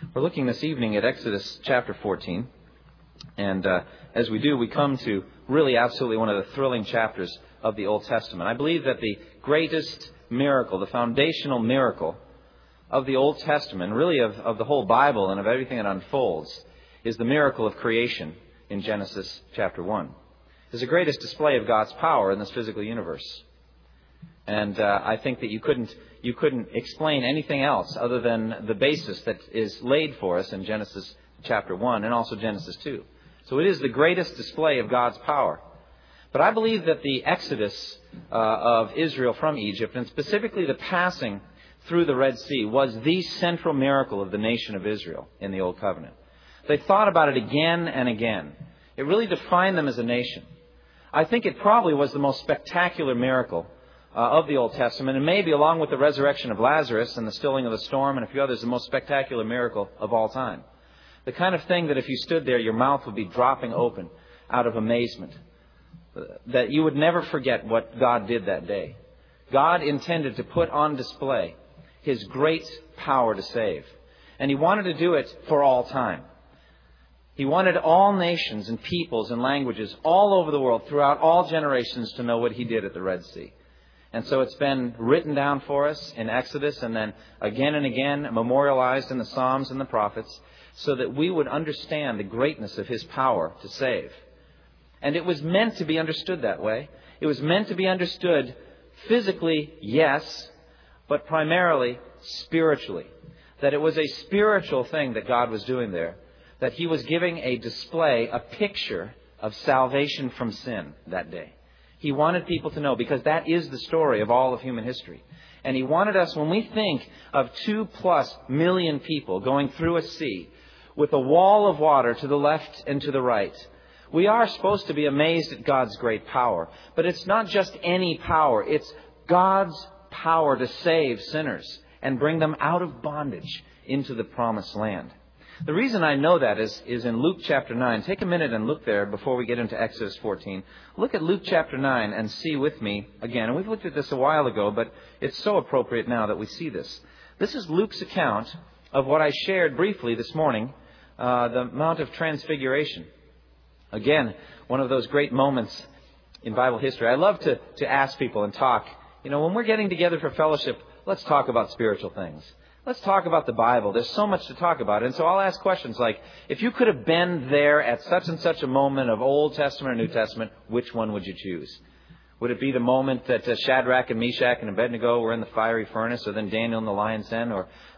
We're looking this evening at Exodus chapter 14. And as we do, we come to really absolutely one of the thrilling chapters of the Old Testament. I believe that the greatest miracle, the foundational miracle of the Old Testament, really of the whole Bible and of everything that unfolds, is the miracle of creation in Genesis chapter 1. It's the greatest display of God's power in this physical universe. And I think that you couldn't explain anything else other than the basis that is laid for us in Genesis chapter 1 and also Genesis 2. So it is the greatest display of God's power. But I believe that the exodus of Israel from Egypt, and specifically the passing through the Red Sea, was the central miracle of the nation of Israel in the Old Covenant. They thought about it again and again. It really defined them as a nation. I think it probably was the most spectacular miracle of the Old Testament, and maybe along with the resurrection of Lazarus and the stilling of the storm and a few others, the most spectacular miracle of all time. The kind of thing that if you stood there, your mouth would be dropping open out of amazement. That you would never forget what God did that day. God intended to put on display His great power to save. And He wanted to do it for all time. He wanted all nations and peoples and languages all over the world, throughout all generations, to know what He did at the Red Sea. And so it's been written down for us in Exodus and then again and again memorialized in the Psalms and the prophets so that we would understand the greatness of His power to save. And it was meant to be understood that way. It was meant to be understood physically, yes, but primarily spiritually. That it was a spiritual thing that God was doing there. That He was giving a display, a picture of salvation from sin that day. He wanted people to know, because that is the story of all of human history. And He wanted us, when we think of 2+ million people going through a sea with a wall of water to the left and to the right, we are supposed to be amazed at God's great power. But it's not just any power. It's God's power to save sinners and bring them out of bondage into the promised land. The reason I know that is in Luke chapter 9. Take a minute and look there before we get into Exodus 14. Look at Luke chapter 9 and see with me again. And we've looked at this a while ago, but it's so appropriate now that we see this. This is Luke's account of what I shared briefly this morning, the Mount of Transfiguration. Again, one of those great moments in Bible history. I love to ask people and talk. You know, when we're getting together for fellowship, let's talk about spiritual things. Let's talk about the Bible. There's so much to talk about. And so I'll ask questions like, if you could have been there at such and such a moment of Old Testament or New Testament, which one would you choose? Would it be the moment that Shadrach and Meshach and Abednego were in the fiery furnace, or then Daniel in the lion's den,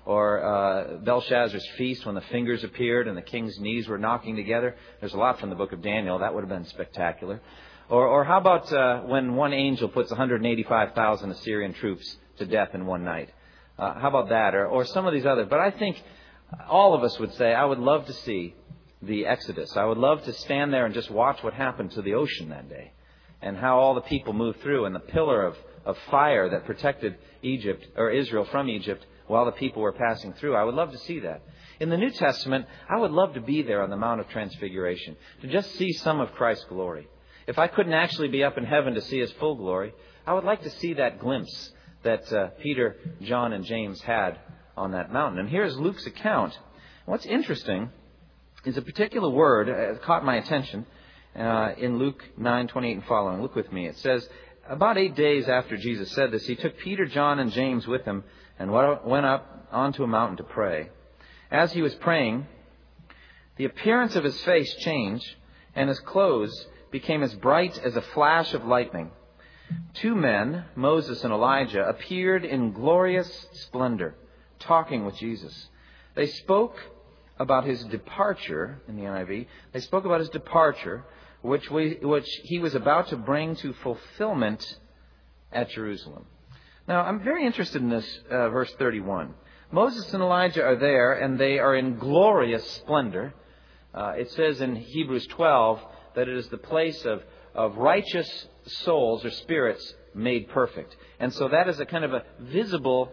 or Belshazzar's feast when the fingers appeared and the king's knees were knocking together? There's a lot from the book of Daniel. That would have been spectacular. Or how about when one angel puts 185,000 Assyrian troops to death in one night? How about that? Or some of these others. But I think all of us would say, I would love to see the Exodus. I would love to stand there and just watch what happened to the ocean that day. And how all the people moved through, and the pillar of fire that protected Egypt, or Israel from Egypt, while the people were passing through. I would love to see that. In the New Testament, I would love to be there on the Mount of Transfiguration, to just see some of Christ's glory. If I couldn't actually be up in heaven to see His full glory, I would like to see that glimpse that Peter, John, and James had on that mountain. And here's Luke's account. What's interesting is a particular word that caught my attention in Luke 9:28 and following. Look with me. It says, about 8 days after Jesus said this, He took Peter, John, and James with Him and went up onto a mountain to pray. As He was praying, the appearance of His face changed, and His clothes became as bright as a flash of lightning. 2 men, Moses and Elijah, appeared in glorious splendor, talking with Jesus. They spoke about His departure, in the NIV, they spoke about His departure, which He was about to bring to fulfillment at Jerusalem. Now, I'm very interested in this verse 31. Moses and Elijah are there, and they are in glorious splendor. It says in Hebrews 12 that it is the place of righteous souls or spirits made perfect. And so that is a kind of a visible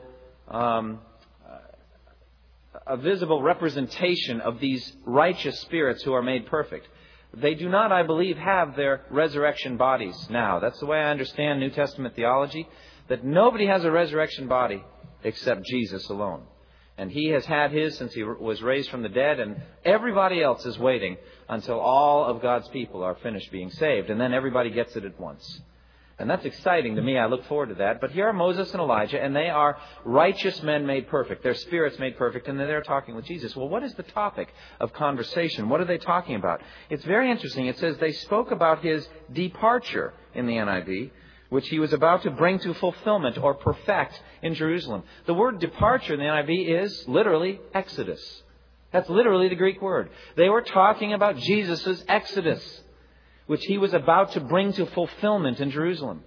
representation of these righteous spirits who are made perfect. They do not, I believe, have their resurrection bodies now. That's the way I understand New Testament theology, that nobody has a resurrection body except Jesus alone. And he has had his since he was raised from the dead, and everybody else is waiting until all of God's people are finished being saved. And then everybody gets it at once. And that's exciting to me. I look forward to that. But here are Moses and Elijah, and they are righteous men made perfect. Their spirits made perfect, and they're talking with Jesus. Well, what is the topic of conversation? What are they talking about? It's very interesting. It says they spoke about his departure in the NIV, which he was about to bring to fulfillment or perfect in Jerusalem. The word departure in the NIV is literally Exodus. That's literally the Greek word. They were talking about Jesus' Exodus, which he was about to bring to fulfillment in Jerusalem.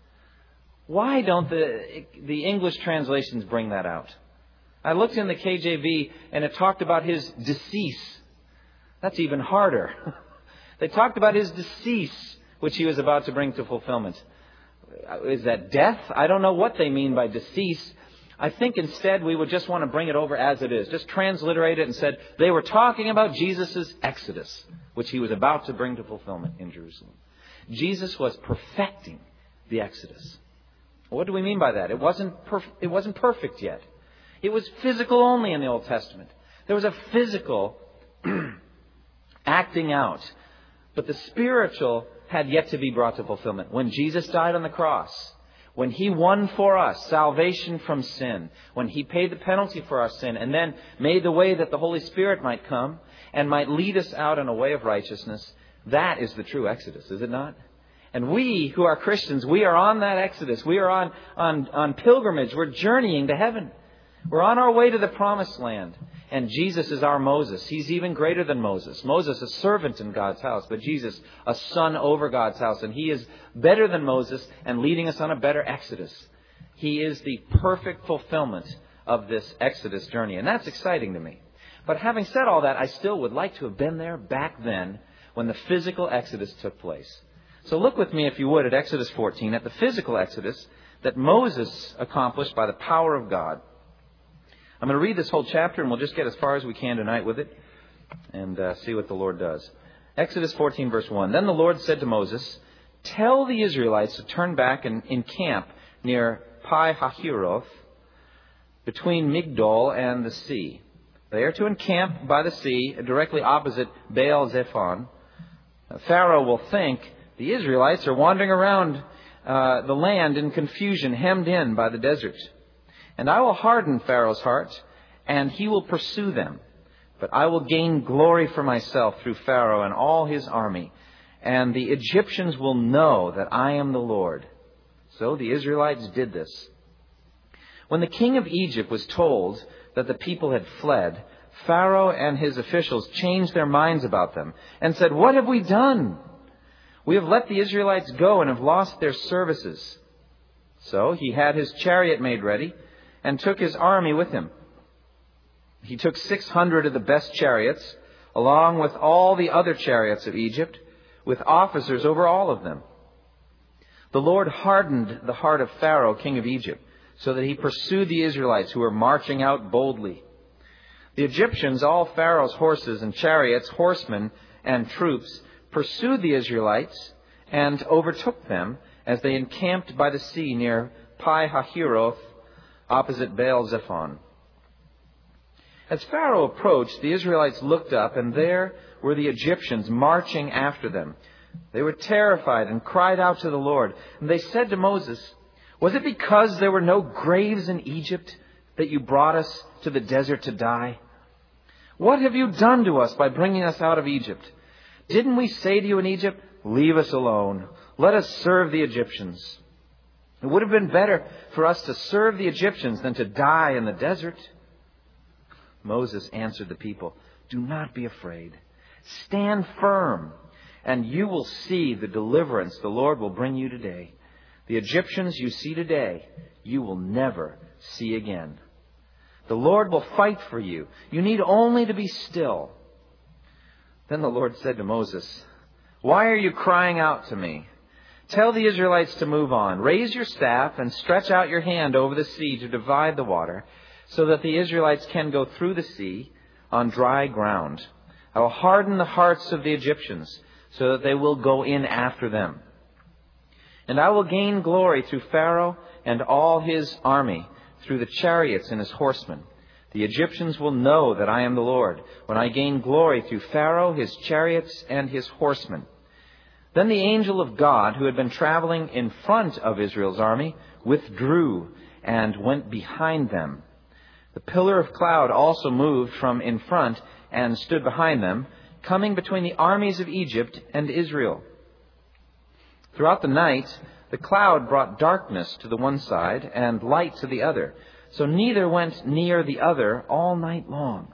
Why don't the English translations bring that out? I looked in the KJV and it talked about his decease. That's even harder. They talked about his decease, which he was about to bring to fulfillment. Is that death? I don't know what they mean by decease. I think instead we would just want to bring it over as it is. Just transliterate it and said they were talking about Jesus' Exodus, which he was about to bring to fulfillment in Jerusalem. Jesus was perfecting the Exodus. What do we mean by that? It wasn't perfect yet. It was physical only in the Old Testament. There was a physical acting out. But the spiritual had yet to be brought to fulfillment. When Jesus died on the cross, when he won for us salvation from sin, when he paid the penalty for our sin and then made the way that the Holy Spirit might come and might lead us out in a way of righteousness, that is the true Exodus, is it not? And we who are Christians, we are on that Exodus. We are on pilgrimage. We're journeying to heaven. We're on our way to the promised land. And Jesus is our Moses. He's even greater than Moses. Moses, a servant in God's house, but Jesus, a son over God's house. And he is better than Moses and leading us on a better Exodus. He is the perfect fulfillment of this Exodus journey. And that's exciting to me. But having said all that, I still would like to have been there back then when the physical Exodus took place. So look with me, if you would, at Exodus 14, at the physical Exodus that Moses accomplished by the power of God. I'm going to read this whole chapter, and we'll just get as far as we can tonight with it and see what the Lord does. Exodus 14, verse 1. Then the Lord said to Moses, "Tell the Israelites to turn back and encamp near Pi-hahiroth, between Migdol and the sea. They are to encamp by the sea, directly opposite Baal-zephon. Pharaoh will think the Israelites are wandering around the land in confusion, hemmed in by the desert. And I will harden Pharaoh's heart, and he will pursue them. But I will gain glory for myself through Pharaoh and all his army, and the Egyptians will know that I am the Lord." So the Israelites did this. When the king of Egypt was told that the people had fled, Pharaoh and his officials changed their minds about them and said, "What have we done? We have let the Israelites go and have lost their services." So he had his chariot made ready and took his army with him. He took 600 of the best chariots, along with all the other chariots of Egypt, with officers over all of them. The Lord hardened the heart of Pharaoh, king of Egypt, so that he pursued the Israelites who were marching out boldly. The Egyptians, all Pharaoh's horses and chariots, horsemen and troops, pursued the Israelites and overtook them as they encamped by the sea near Pi-hahiroth, opposite Baal-zephon. As Pharaoh approached, the Israelites looked up, and there were the Egyptians marching after them. They were terrified and cried out to the Lord. And they said to Moses, "Was it because there were no graves in Egypt that you brought us to the desert to die? What have you done to us by bringing us out of Egypt? Didn't we say to you in Egypt, 'Leave us alone. Let us serve the Egyptians'? It would have been better for us to serve the Egyptians than to die in the desert." Moses answered the people, "Do not be afraid. Stand firm, and you will see the deliverance the Lord will bring you today. The Egyptians you see today, you will never see again. The Lord will fight for you. You need only to be still." Then the Lord said to Moses, "Why are you crying out to me? Tell the Israelites to move on. Raise your staff and stretch out your hand over the sea to divide the water, so that the Israelites can go through the sea on dry ground. I will harden the hearts of the Egyptians, so that they will go in after them. And I will gain glory through Pharaoh and all his army, through the chariots and his horsemen. The Egyptians will know that I am the Lord, when I gain glory through Pharaoh, his chariots, and his horsemen." Then the angel of God, who had been traveling in front of Israel's army, withdrew and went behind them. The pillar of cloud also moved from in front and stood behind them, coming between the armies of Egypt and Israel. Throughout the night, the cloud brought darkness to the one side and light to the other, so neither went near the other all night long.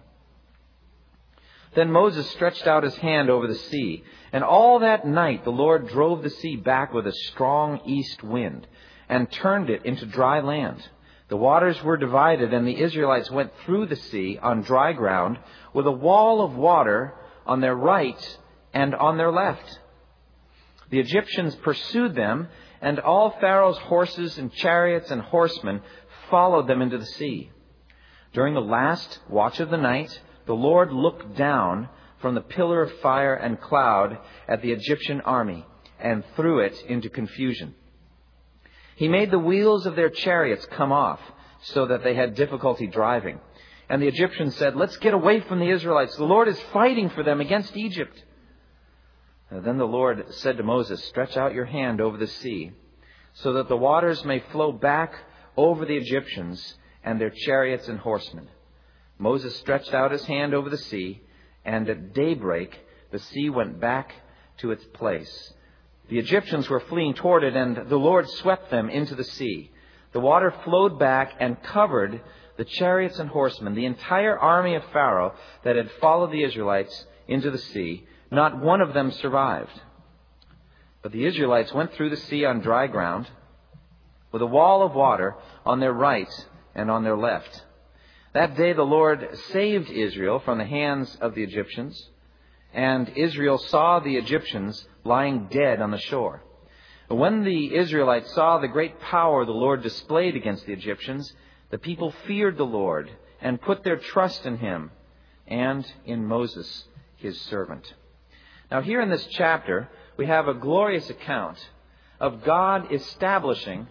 Then Moses stretched out his hand over the sea, and all that night the Lord drove the sea back with a strong east wind, and turned it into dry land. The waters were divided, and the Israelites went through the sea on dry ground, with a wall of water on their right and on their left. The Egyptians pursued them, and all Pharaoh's horses and chariots and horsemen followed them into the sea. During the last watch of the night, the Lord looked down from the pillar of fire and cloud at the Egyptian army and threw it into confusion. He made the wheels of their chariots come off so that they had difficulty driving. And the Egyptians said, "Let's get away from the Israelites. The Lord is fighting for them against Egypt." Then the Lord said to Moses, "Stretch out your hand over the sea so that the waters may flow back over the Egyptians and their chariots and horsemen." Moses stretched out his hand over the sea, and at daybreak the sea went back to its place. The Egyptians were fleeing toward it, and the Lord swept them into the sea. The water flowed back and covered the chariots and horsemen, the entire army of Pharaoh that had followed the Israelites into the sea. Not one of them survived. But the Israelites went through the sea on dry ground, with a wall of water on their right and on their left. That day the Lord saved Israel from the hands of the Egyptians, and Israel saw the Egyptians lying dead on the shore. When the Israelites saw the great power the Lord displayed against the Egyptians, the people feared the Lord and put their trust in Him and in Moses, His servant. Now here in this chapter, we have a glorious account of God establishing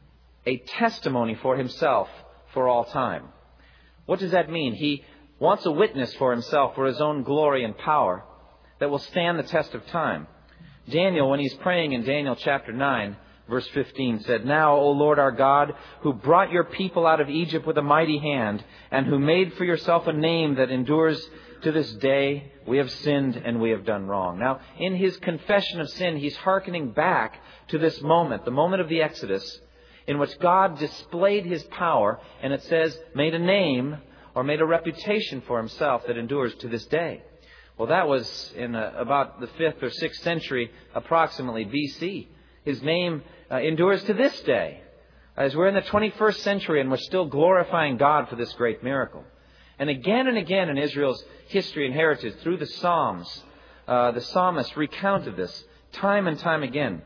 a testimony for Himself for all time. What does that mean? He wants a witness for Himself for His own glory and power that will stand the test of time. Daniel, when he's praying in Daniel chapter 9, verse 15, said, "Now, O Lord our God, who brought your people out of Egypt with a mighty hand, and who made for yourself a name that endures to this day, we have sinned and we have done wrong." Now, in his confession of sin, he's hearkening back to this moment, the moment of the Exodus, in which God displayed His power, and it says, made a name or made a reputation for Himself that endures to this day. Well, that was in about the 5th or 6th century, approximately BC. His name endures to this day, as we're in the 21st century and we're still glorifying God for this great miracle. And again in Israel's history and heritage, through the Psalms, the psalmist recounted this time and time again.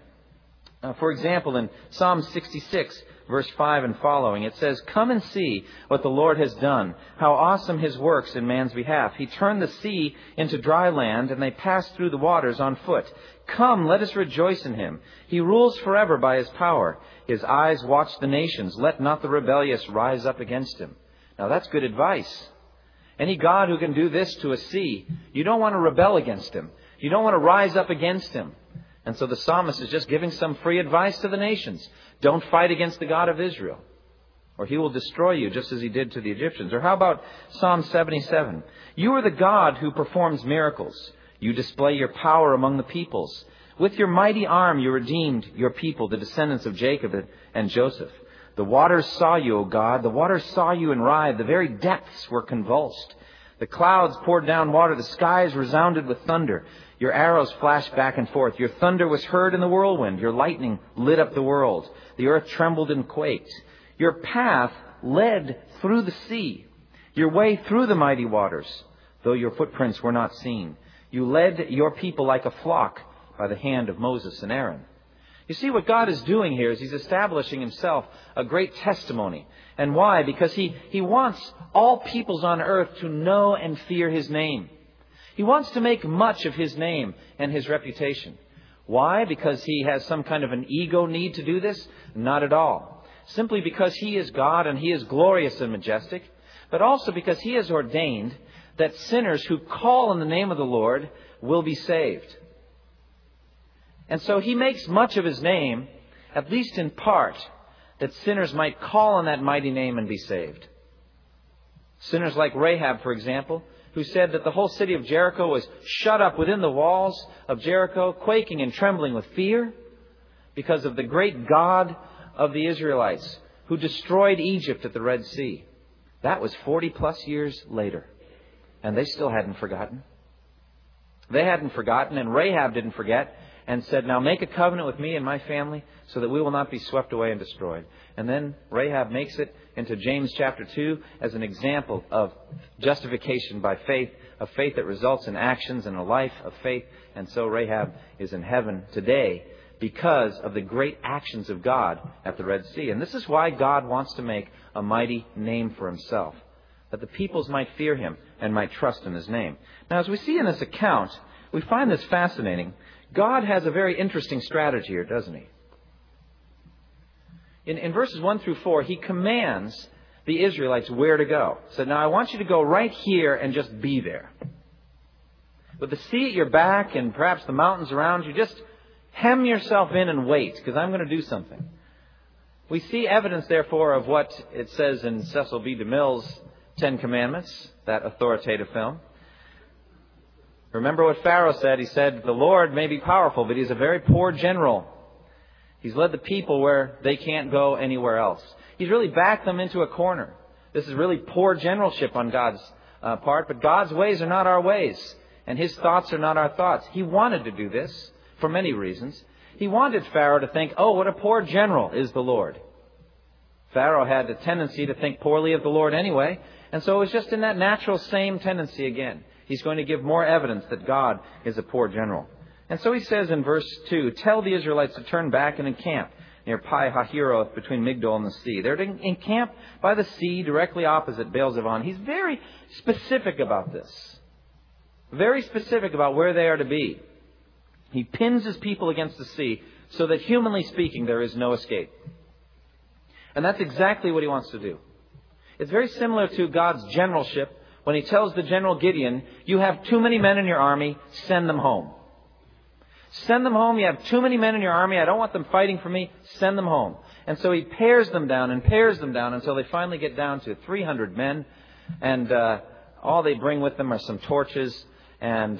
For example, in Psalm 66, verse 5 and following, it says, "Come and see what the Lord has done, how awesome His works in man's behalf. He turned the sea into dry land, and they passed through the waters on foot. Come, let us rejoice in Him. He rules forever by His power. His eyes watch the nations. Let not the rebellious rise up against Him." Now that's good advice. Any God who can do this to a sea, you don't want to rebel against Him. You don't want to rise up against Him. And so the psalmist is just giving some free advice to the nations. Don't fight against the God of Israel, or He will destroy you just as He did to the Egyptians. Or how about Psalm 77? "You are the God who performs miracles. You display your power among the peoples. With your mighty arm you redeemed your people, the descendants of Jacob and Joseph. The waters saw you, O God. The waters saw you and writhed. The very depths were convulsed. The clouds poured down water. The skies resounded with thunder. Your arrows flashed back and forth. Your thunder was heard in the whirlwind. Your lightning lit up the world. The earth trembled and quaked. Your path led through the sea, your way through the mighty waters, though your footprints were not seen. You led your people like a flock by the hand of Moses and Aaron." You see, what God is doing here is He's establishing Himself a great testimony. And why? Because He wants all peoples on earth to know and fear His name. He wants to make much of His name and His reputation. Why? Because He has some kind of an ego need to do this? Not at all. Simply because He is God and He is glorious and majestic. but also because He has ordained that sinners who call on the name of the Lord will be saved. And so He makes much of His name, at least in part, that sinners might call on that mighty name and be saved. Sinners like Rahab, for example, who said that the whole city of Jericho was shut up within the walls of Jericho, quaking and trembling with fear because of the great God of the Israelites who destroyed Egypt at the Red Sea. That was 40 plus years later. And they still hadn't forgotten. They hadn't forgotten, and Rahab didn't forget, and said, now make a covenant with me and my family so that we will not be swept away and destroyed. And then Rahab makes it into James chapter 2 as an example of justification by faith, a faith that results in actions and a life of faith. And so Rahab is in heaven today because of the great actions of God at the Red Sea. And this is why God wants to make a mighty name for Himself, that the peoples might fear Him and might trust in His name. Now, as we see in this account, we find this fascinating. God has a very interesting strategy here, doesn't He? In verses 1 through 4, He commands the Israelites where to go. He said, now I want you to go right here and just be there. With the sea at your back and perhaps the mountains around you, just hem yourself in and wait, because I'm going to do something. We see evidence, therefore, of what it says in Cecil B. DeMille's 10 Commandments, that authoritative film. Remember what Pharaoh said. He said, the Lord may be powerful, but He's a very poor general. He's led the people where they can't go anywhere else. He's really backed them into a corner. This is really poor generalship on God's part, but God's ways are not our ways, and His thoughts are not our thoughts. He wanted to do this for many reasons. He wanted Pharaoh to think, oh, what a poor general is the Lord. Pharaoh had a tendency to think poorly of the Lord anyway, and so it was just in that natural same tendency again. He's going to give more evidence that God is a poor general. And so he says in verse 2, tell the Israelites to turn back and encamp near Pi Hahiroth between Migdol and the sea. They're to encamp by the sea directly opposite Baal Zevon. He's very specific about this. Very specific about where they are to be. He pins His people against the sea so that, humanly speaking, there is no escape. And that's exactly what He wants to do. It's very similar to God's generalship when He tells the general Gideon, you have too many men in your army, send them home. Send them home. You have too many men in your army. I don't want them fighting for me. Send them home. And so He pares them down until they finally get down to 300 men. And all they bring with them are some torches and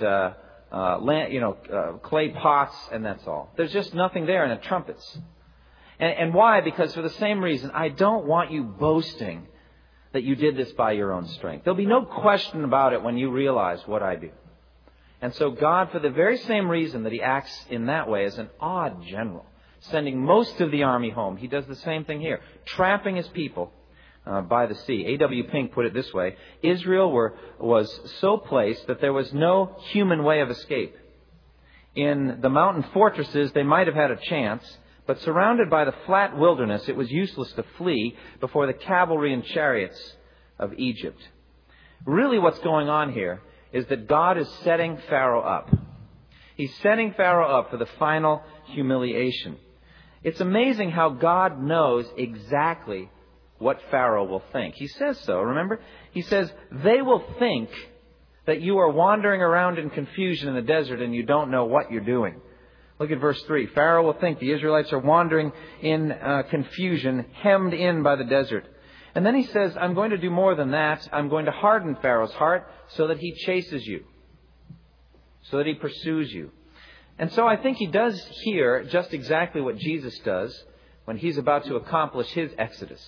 clay pots, and that's all. There's just nothing there, and trumpets. And why? Because for the same reason, I don't want you boasting that you did this by your own strength. There'll be no question about it when you realize what I do. And so God, for the very same reason that He acts in that way as an odd general, sending most of the army home, He does the same thing here, trapping His people by the sea. A.W. Pink put it this way, Israel was so placed that there was no human way of escape. In the mountain fortresses, they might have had a chance, but surrounded by the flat wilderness, it was useless to flee before the cavalry and chariots of Egypt. Really what's going on here is that God is setting Pharaoh up. He's setting Pharaoh up for the final humiliation. It's amazing how God knows exactly what Pharaoh will think. He says so, remember? He says, they will think that you are wandering around in confusion in the desert and you don't know what you're doing. Look at verse 3. Pharaoh will think the Israelites are wandering in confusion, hemmed in by the desert. And then he says, I'm going to do more than that. I'm going to harden Pharaoh's heart so that he chases you, so that he pursues you. And so I think he does here just exactly what Jesus does when He's about to accomplish His exodus.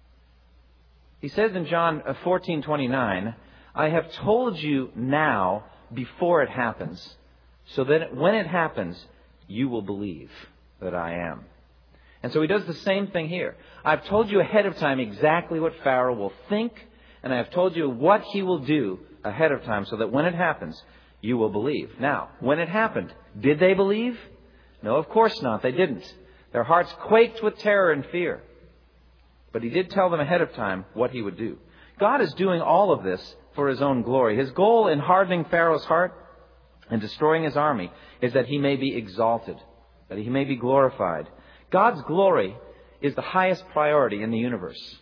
He says in John 14:29, I have told you now before it happens, so that when it happens, you will believe that I am. And so He does the same thing here. I've told you ahead of time exactly what Pharaoh will think, and I have told you what he will do ahead of time, so that when it happens, you will believe. Now, when it happened, did they believe? No, of course not. They didn't. Their hearts quaked with terror and fear. But He did tell them ahead of time what He would do. God is doing all of this for His own glory. His goal in hardening Pharaoh's heart and destroying his army is that He may be exalted, that He may be glorified. God's glory is the highest priority in the universe.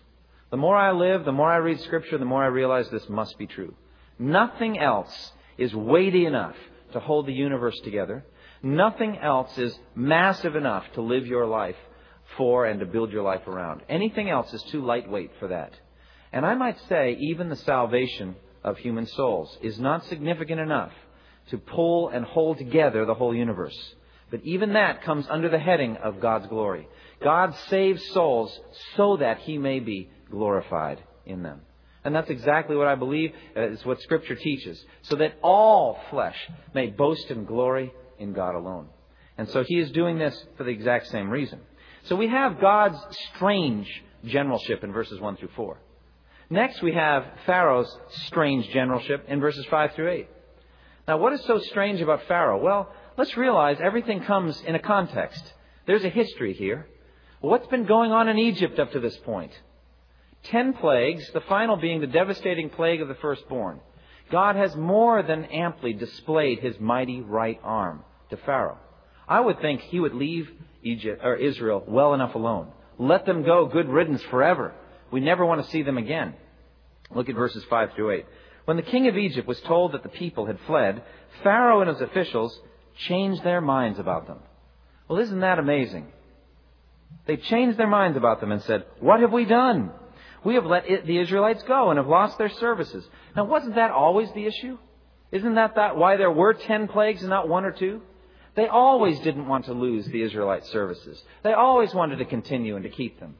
The more I live, the more I read Scripture, the more I realize this must be true. Nothing else is weighty enough to hold the universe together. Nothing else is massive enough to live your life for and to build your life around. Anything else is too lightweight for that. And I might say even the salvation of human souls is not significant enough to pull and hold together the whole universe. But even that comes under the heading of God's glory. God saves souls so that He may be glorified in them. And that's exactly what I believe is what Scripture teaches. So that all flesh may boast in glory in God alone. And so He is doing this for the exact same reason. So we have God's strange generalship in verses 1 through 4. Next we have Pharaoh's strange generalship in verses 5 through 8. Now what is so strange about Pharaoh? Well, let's realize everything comes in a context. There's a history here. What's been going on in Egypt up to this point? 10 plagues, the final being the devastating plague of the firstborn. God has more than amply displayed His mighty right arm to Pharaoh. I would think He would leave Israel well enough alone. Let them go, good riddance forever. We never want to see them again. Look at verses 5 through 8. When the king of Egypt was told that the people had fled, Pharaoh and his officials changed their minds about them. Well, isn't that amazing? They changed their minds about them and said, "What have we done? We have let the Israelites go and have lost their services." Now, wasn't that always the issue? Isn't that why there were 10 plagues and not 1 or 2? They always didn't want to lose the Israelite services. They always wanted to continue and to keep them.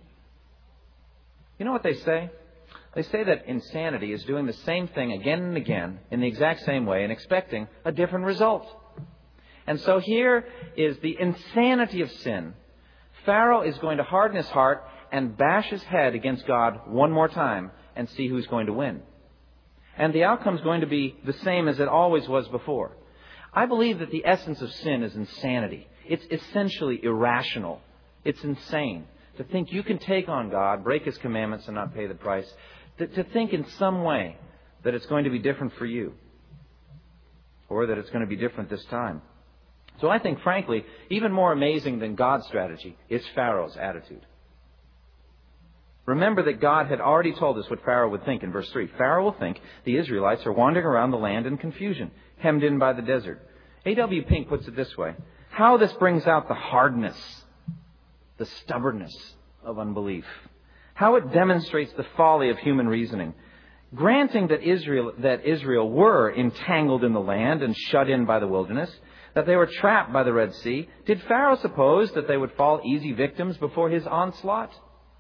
You know what they say? They say that insanity is doing the same thing again and again in the exact same way and expecting a different result. And so here is the insanity of sin. Pharaoh is going to harden his heart and bash his head against God one more time and see who's going to win. And the outcome is going to be the same as it always was before. I believe that the essence of sin is insanity. It's essentially irrational. It's insane to think you can take on God, break His commandments and not pay the price. To think in some way that it's going to be different for you. Or that it's going to be different this time. So I think, frankly, even more amazing than God's strategy is Pharaoh's attitude. Remember that God had already told us what Pharaoh would think in verse 3. Pharaoh will think the Israelites are wandering around the land in confusion, hemmed in by the desert. A.W. Pink puts it this way. How this brings out the hardness, the stubbornness of unbelief. How it demonstrates the folly of human reasoning. Granting that Israel were entangled in the land and shut in by the wilderness, that they were trapped by the Red Sea, did Pharaoh suppose that they would fall easy victims before his onslaught?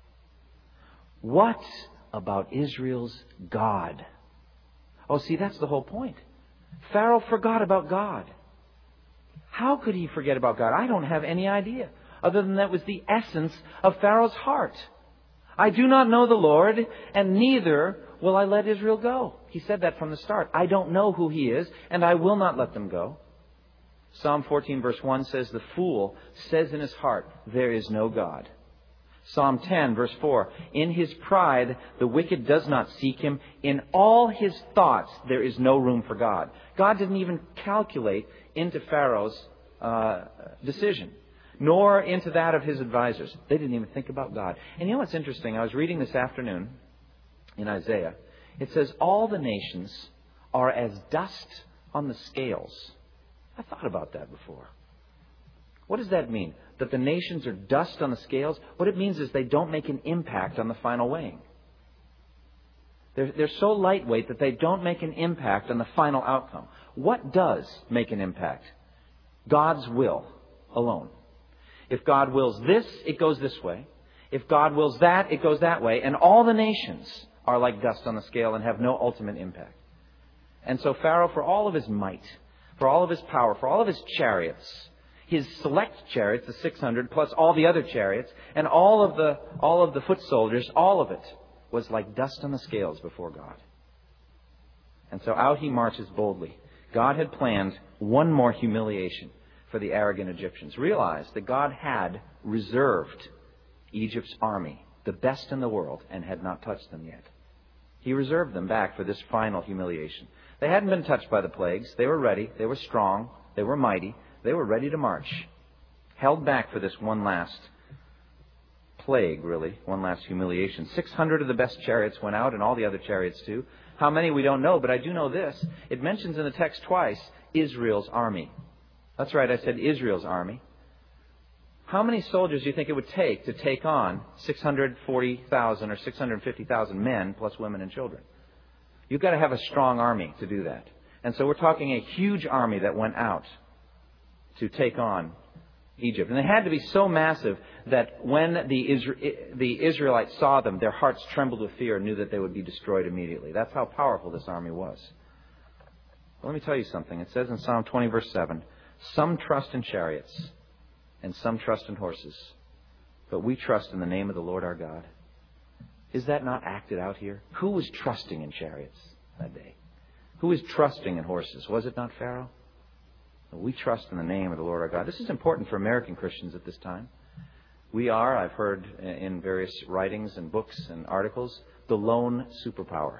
What about Israel's God? Oh, see, that's the whole point. Pharaoh forgot about God. How could he forget about God? I don't have any idea, other than that was the essence of Pharaoh's heart. I do not know the Lord, and neither will I let Israel go. He said that from the start. I don't know who He is, and I will not let them go. Psalm 14 verse 1 says, the fool says in his heart, there is no God. Psalm 10 verse 4, in his pride the wicked does not seek Him. In all his thoughts there is no room for God. God didn't even calculate into Pharaoh's decision, nor into that of his advisors. They didn't even think about God. And you know what's interesting? I was reading this afternoon in Isaiah. It says, all the nations are as dust on the scales. I thought about that before. What does that mean? That the nations are dust on the scales? What it means is they don't make an impact on the final weighing. They're so lightweight that they don't make an impact on the final outcome. What does make an impact? God's will alone. If God wills this, it goes this way. If God wills that, it goes that way. And all the nations are like dust on the scale and have no ultimate impact. And so Pharaoh, for all of his might, for all of his power, for all of his chariots, his select chariots, the 600, plus all the other chariots, and all of the foot soldiers, all of it was like dust on the scales before God. And so out he marches boldly. God had planned one more humiliation for the arrogant Egyptians. Realize that God had reserved Egypt's army, the best in the world, and had not touched them yet. He reserved them back for this final humiliation. They hadn't been touched by the plagues. They were ready. They were strong. They were mighty. They were ready to march. Held back for this one last plague, really, one last humiliation. 600 of the best chariots went out, and all the other chariots too. How many, we don't know, but I do know this. It mentions in the text twice, Israel's army. That's right, I said Israel's army. How many soldiers do you think it would take to take on 640,000 or 650,000 men, plus women and children? You've got to have a strong army to do that. And so we're talking a huge army that went out to take on Egypt. And they had to be so massive that when the Israelites saw them, their hearts trembled with fear and knew that they would be destroyed immediately. That's how powerful this army was. Well, let me tell you something. It says in Psalm 20, verse 7, some trust in chariots and some trust in horses, but we trust in the name of the Lord our God. Is that not acted out here? Who was trusting in chariots that day? Who was trusting in horses? Was it not Pharaoh? We trust in the name of the Lord our God. This is important for American Christians at this time. We are, I've heard in various writings and books and articles, the lone superpower.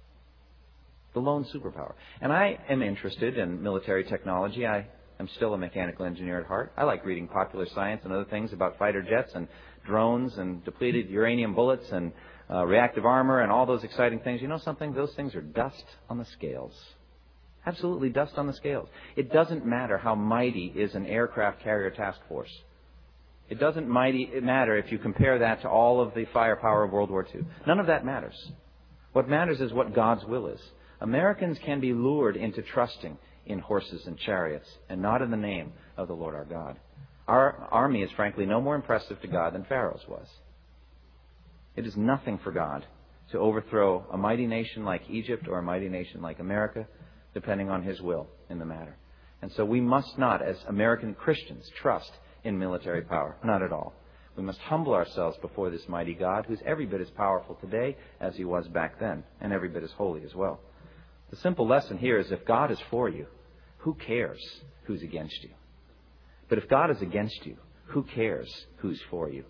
The lone superpower. And I am interested in military technology. I am still a mechanical engineer at heart. I like reading popular science and other things about fighter jets and drones and depleted uranium bullets and reactive armor and all those exciting things. You know something? Those things are dust on the scales. Absolutely dust on the scales. It doesn't matter how mighty is an aircraft carrier task force. It doesn't matter if you compare that to all of the firepower of World War II. None of that matters. What matters is what God's will is. Americans can be lured into trusting in horses and chariots and not in the name of the Lord our God. Our army is frankly no more impressive to God than Pharaoh's was. It is nothing for God to overthrow a mighty nation like Egypt or a mighty nation like America, depending on His will in the matter. And so we must not, as American Christians, trust in military power. Not at all. We must humble ourselves before this mighty God, who's every bit as powerful today as He was back then, and every bit as holy as well. The simple lesson here is if God is for you, who cares who's against you? But if God is against you, who cares who's for you?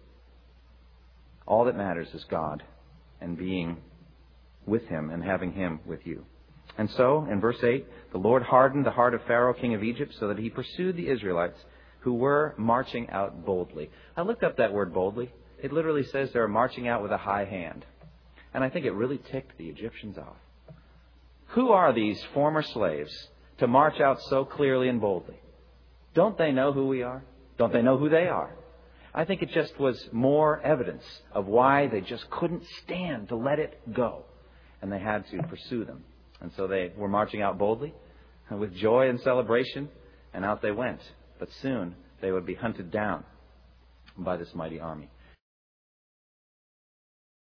All that matters is God and being with Him and having Him with you. And so, in verse 8, the Lord hardened the heart of Pharaoh, king of Egypt, so that he pursued the Israelites who were marching out boldly. I looked up that word boldly. It literally says they were marching out with a high hand. And I think it really ticked the Egyptians off. Who are these former slaves to march out so clearly and boldly? Don't they know who we are? Don't they know who they are? I think it just was more evidence of why they just couldn't stand to let it go. And they had to pursue them. And so they were marching out boldly with joy and celebration, and out they went. But soon they would be hunted down by this mighty army.